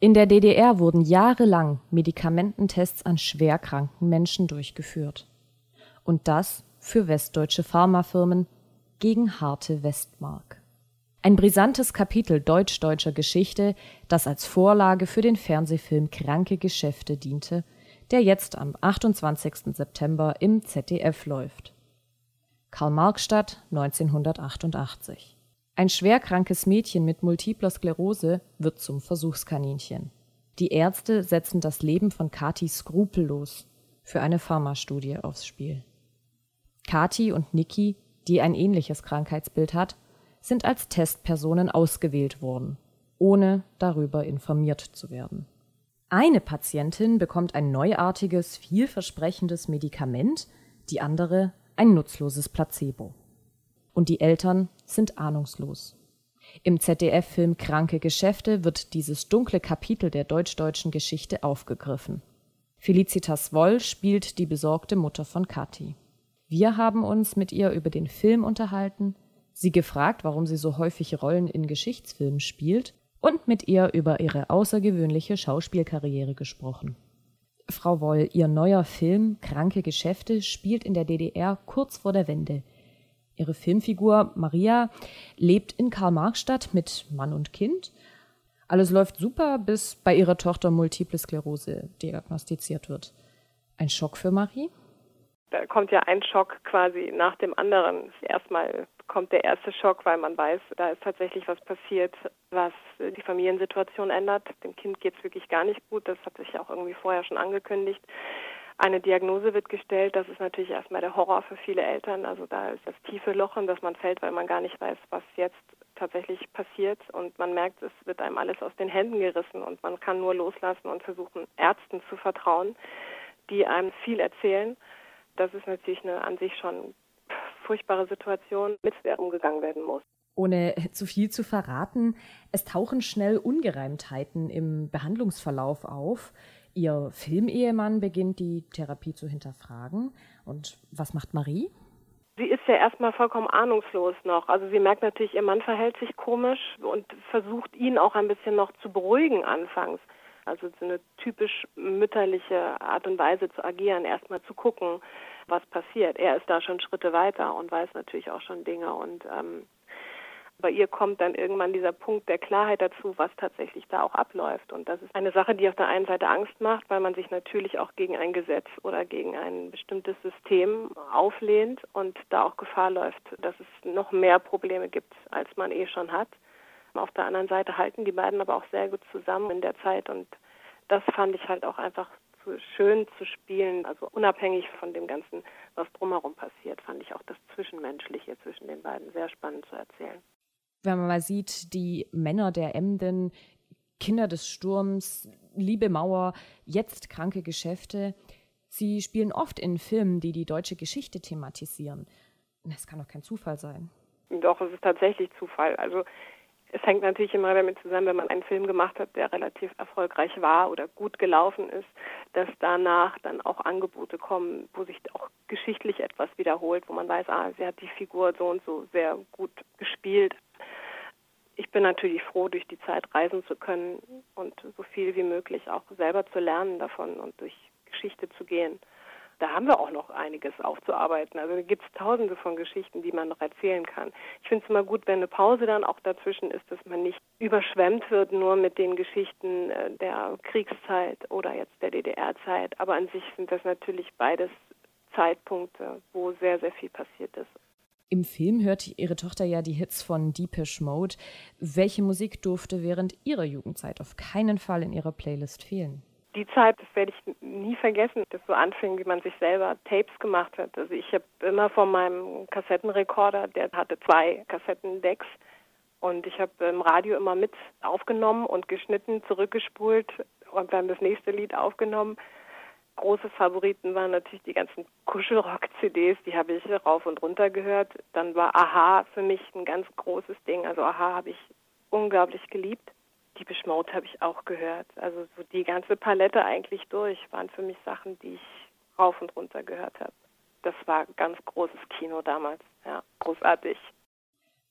In der DDR wurden jahrelang Medikamententests an schwerkranken Menschen durchgeführt. Und das für westdeutsche Pharmafirmen gegen harte Westmark. Ein brisantes Kapitel deutsch-deutscher Geschichte, das als Vorlage für den Fernsehfilm Kranke Geschäfte diente, der jetzt am 28. September im ZDF läuft. Karl-Marx-Stadt 1988. Ein schwerkrankes Mädchen mit multipler Sklerose wird zum Versuchskaninchen. Die Ärzte setzen das Leben von Kathi skrupellos für eine Pharmastudie aufs Spiel. Kathi und Niki, die ein ähnliches Krankheitsbild hat, sind als Testpersonen ausgewählt worden, ohne darüber informiert zu werden. Eine Patientin bekommt ein neuartiges, vielversprechendes Medikament, die andere ein nutzloses Placebo. Und die Eltern sind ahnungslos. Im ZDF-Film Kranke Geschäfte wird dieses dunkle Kapitel der deutsch-deutschen Geschichte aufgegriffen. Felicitas Woll spielt die besorgte Mutter von Kathi. Wir haben uns mit ihr über den Film unterhalten, sie gefragt, warum sie so häufig Rollen in Geschichtsfilmen spielt und mit ihr über ihre außergewöhnliche Schauspielkarriere gesprochen. Frau Woll, Ihr neuer Film Kranke Geschäfte spielt in der DDR kurz vor der Wende. Ihre Filmfigur Maria lebt in Karl-Marx-Stadt mit Mann und Kind. Alles läuft super, bis bei ihrer Tochter Multiple Sklerose diagnostiziert wird. Ein Schock für Marie? Da kommt ja ein Schock quasi nach dem anderen. Erstmal kommt der erste Schock, weil man weiß, da ist tatsächlich was passiert, was die Familiensituation ändert. Dem Kind geht es wirklich gar nicht gut. Das hat sich ja auch irgendwie vorher schon angekündigt. Eine Diagnose wird gestellt. Das ist natürlich erstmal der Horror für viele Eltern. Also da ist das tiefe Loch, in das man fällt, weil man gar nicht weiß, was jetzt tatsächlich passiert. Und man merkt, es wird einem alles aus den Händen gerissen und man kann nur loslassen und versuchen, Ärzten zu vertrauen, die einem viel erzählen. Das ist natürlich eine an sich schon furchtbare Situation, mit der umgegangen werden muss. Ohne zu viel zu verraten, es tauchen schnell Ungereimtheiten im Behandlungsverlauf auf. Ihr Filmehemann beginnt die Therapie zu hinterfragen. Und was macht Marie? Sie ist ja erstmal vollkommen ahnungslos noch. Also sie merkt natürlich, ihr Mann verhält sich komisch und versucht ihn auch ein bisschen noch zu beruhigen anfangs. Also so eine typisch mütterliche Art und Weise zu agieren, erstmal zu gucken, was passiert. Er ist da schon Schritte weiter und weiß natürlich auch schon Dinge. Und bei ihr kommt dann irgendwann dieser Punkt der Klarheit dazu, was tatsächlich da auch abläuft. Und das ist eine Sache, die auf der einen Seite Angst macht, weil man sich natürlich auch gegen ein Gesetz oder gegen ein bestimmtes System auflehnt und da auch Gefahr läuft, dass es noch mehr Probleme gibt, als man schon hat. Auf der anderen Seite halten die beiden aber auch sehr gut zusammen in der Zeit und das fand ich halt auch einfach so schön zu spielen. Also unabhängig von dem Ganzen, was drumherum passiert, fand ich auch das Zwischenmenschliche zwischen den beiden sehr spannend zu erzählen. Wenn man mal sieht, die Männer der Emden, Kinder des Sturms, Liebe Mauer, jetzt Kranke Geschäfte, sie spielen oft in Filmen, die die deutsche Geschichte thematisieren. Das kann doch kein Zufall sein. Doch, es ist tatsächlich Zufall. Also es hängt natürlich immer damit zusammen, wenn man einen Film gemacht hat, der relativ erfolgreich war oder gut gelaufen ist, dass danach dann auch Angebote kommen, wo sich auch geschichtlich etwas wiederholt, wo man weiß, sie hat die Figur so und so sehr gut gespielt. Ich bin natürlich froh, durch die Zeit reisen zu können und so viel wie möglich auch selber zu lernen davon und durch Geschichte zu gehen. Da haben wir auch noch einiges aufzuarbeiten. Also da gibt es tausende von Geschichten, die man noch erzählen kann. Ich finde es immer gut, wenn eine Pause dann auch dazwischen ist, dass man nicht überschwemmt wird nur mit den Geschichten der Kriegszeit oder jetzt der DDR-Zeit. Aber an sich sind das natürlich beides Zeitpunkte, wo sehr, sehr viel passiert ist. Im Film hört Ihre Tochter ja die Hits von Depeche Mode. Welche Musik durfte während Ihrer Jugendzeit auf keinen Fall in Ihrer Playlist fehlen? Die Zeit, das werde ich nie vergessen, dass so anfing, wie man sich selber Tapes gemacht hat. Also ich habe immer von meinem Kassettenrekorder, der hatte 2 Kassettendecks und ich habe im Radio immer mit aufgenommen und geschnitten, zurückgespult und dann das nächste Lied aufgenommen. Große Favoriten waren natürlich die ganzen Kuschelrock-CDs, die habe ich rauf und runter gehört. Dann war Aha für mich ein ganz großes Ding, also Aha habe ich unglaublich geliebt. Depeche Mode habe ich auch gehört. Also so die ganze Palette eigentlich durch waren für mich Sachen, die ich rauf und runter gehört habe. Das war ganz großes Kino damals, ja, großartig.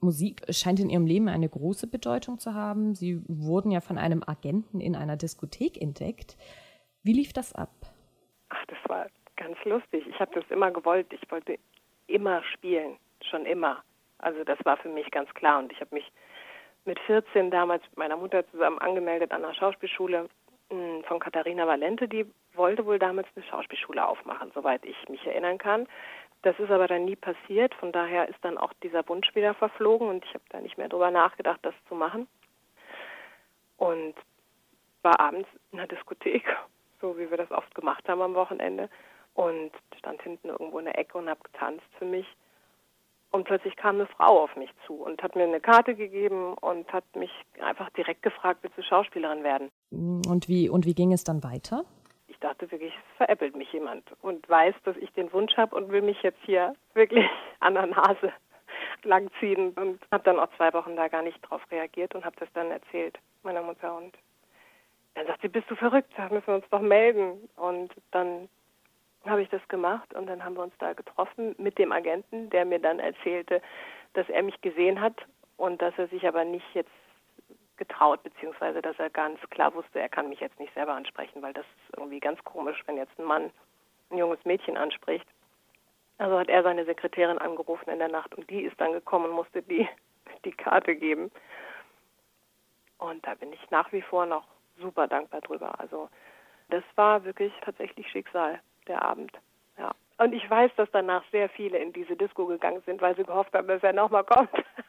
Musik scheint in Ihrem Leben eine große Bedeutung zu haben. Sie wurden ja von einem Agenten in einer Diskothek entdeckt. Wie lief das ab? Ach, das war ganz lustig. Ich habe das immer gewollt. Ich wollte immer spielen, schon immer. Also das war für mich ganz klar. Und ich habe mich mit 14 damals mit meiner Mutter zusammen angemeldet an einer Schauspielschule von Katharina Valente. Die wollte wohl damals eine Schauspielschule aufmachen, soweit ich mich erinnern kann. Das ist aber dann nie passiert. Von daher ist dann auch dieser Wunsch wieder verflogen und ich habe da nicht mehr drüber nachgedacht, das zu machen. Und war abends in der Diskothek, so wie wir das oft gemacht haben am Wochenende. Und stand hinten irgendwo in der Ecke und habe getanzt für mich. Und plötzlich kam eine Frau auf mich zu und hat mir eine Karte gegeben und hat mich einfach direkt gefragt, willst du Schauspielerin werden? Und wie ging es dann weiter? Ich dachte wirklich, es veräppelt mich jemand und weiß, dass ich den Wunsch habe und will mich jetzt hier wirklich an der Nase langziehen. Und habe dann auch 2 Wochen da gar nicht drauf reagiert und habe das dann erzählt, meiner Mutter. Und dann sagt sie, bist du verrückt, da müssen wir uns doch melden. Und dann habe ich das gemacht und dann haben wir uns da getroffen mit dem Agenten, der mir dann erzählte, dass er mich gesehen hat und dass er sich aber nicht jetzt getraut, beziehungsweise dass er ganz klar wusste, er kann mich jetzt nicht selber ansprechen, weil das ist irgendwie ganz komisch, wenn jetzt ein Mann ein junges Mädchen anspricht. Also hat er seine Sekretärin angerufen in der Nacht und die ist dann gekommen und musste die Karte geben. Und da bin ich nach wie vor noch super dankbar drüber. Also das war wirklich tatsächlich Schicksal, der Abend. Ja. Und ich weiß, dass danach sehr viele in diese Disco gegangen sind, weil sie gehofft haben, dass er nochmal kommt.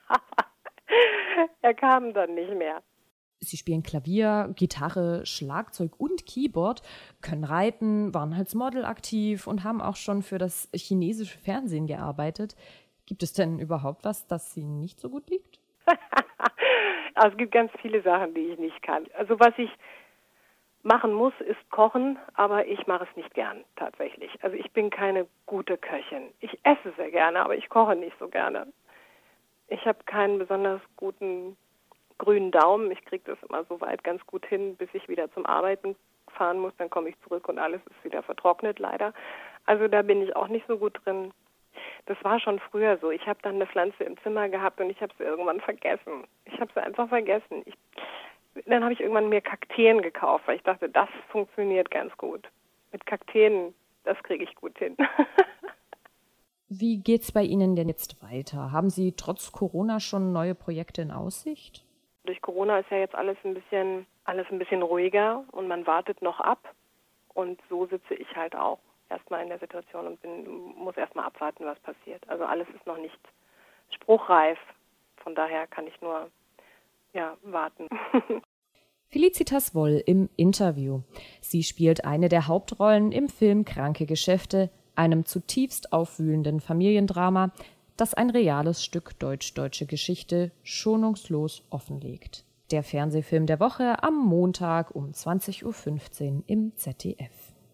Er kam dann nicht mehr. Sie spielen Klavier, Gitarre, Schlagzeug und Keyboard, können reiten, waren als Model aktiv und haben auch schon für das chinesische Fernsehen gearbeitet. Gibt es denn überhaupt was, das Ihnen nicht so gut liegt? Also es gibt ganz viele Sachen, die ich nicht kann. Also was ich machen muss, ist kochen, aber ich mache es nicht gern tatsächlich. Also ich bin keine gute Köchin. Ich esse sehr gerne, aber ich koche nicht so gerne. Ich habe keinen besonders guten grünen Daumen. Ich kriege das immer so weit ganz gut hin, bis ich wieder zum Arbeiten fahren muss. Dann komme ich zurück und alles ist wieder vertrocknet, leider. Also da bin ich auch nicht so gut drin. Das war schon früher so. Ich habe dann eine Pflanze im Zimmer gehabt und ich habe sie irgendwann vergessen. Ich habe sie einfach vergessen. Dann habe ich irgendwann mir Kakteen gekauft, weil ich dachte, das funktioniert ganz gut. Mit Kakteen, das kriege ich gut hin. Wie geht's bei Ihnen denn jetzt weiter? Haben Sie trotz Corona schon neue Projekte in Aussicht? Durch Corona ist ja jetzt alles ein bisschen ruhiger und man wartet noch ab. Und so sitze ich halt auch erstmal in der Situation und muss erstmal abwarten, was passiert. Also alles ist noch nicht spruchreif. Von daher kann ich nur warten. Felicitas Woll im Interview. Sie spielt eine der Hauptrollen im Film Kranke Geschäfte, einem zutiefst aufwühlenden Familiendrama, das ein reales Stück deutsch-deutsche Geschichte schonungslos offenlegt. Der Fernsehfilm der Woche am Montag um 20:15 Uhr im ZDF.